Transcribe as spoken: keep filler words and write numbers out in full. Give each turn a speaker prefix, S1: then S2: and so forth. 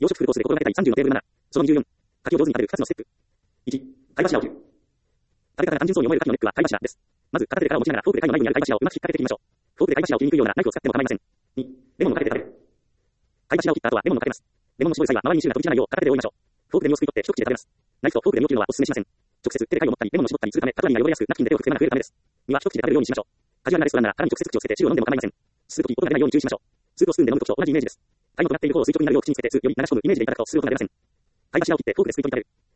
S1: 養殖フルコースで心がけたいさんじゅうのテーブルなな。そのにじゅうよん。柿を上手に食べるふたつのステップ。いち、貝柱を切る。食べ方が単純そうに思える柿のネックは貝柱です。まず、片手で殻を持ちながらフォークで貝の内部にある貝柱をうまく引っ掛けて切りましょう。フォークで貝柱を切りにくいようなナイフを使っても構いません。に、レモンをかけて食べる。貝柱を切った後はレモンをかけます。レモンの絞る際は周りに汁が飛び散らないよう片手で覆いましょう。フォークで実をすくい取って一口で食べます。ナイフとフォークで実を切るのはお勧めしません。直接手で貝を持ったりレモンを絞ったりするため、カトラリーが汚れやすくナプキンで手を拭く手間が増えるためです。には一口で食べるようにしましょう。カジュアルなレストランなら殻に直接口をつけて汁を飲んでも構いません。すするとき音が出ないように注意しましょう。スープをスプーンで飲むときと同じイメージです。貝の尖っている方を垂直になるよう口につけてより長し込むイメージでいただくとする音が出ません。貝柱を切ってフォークですくい取り食べる。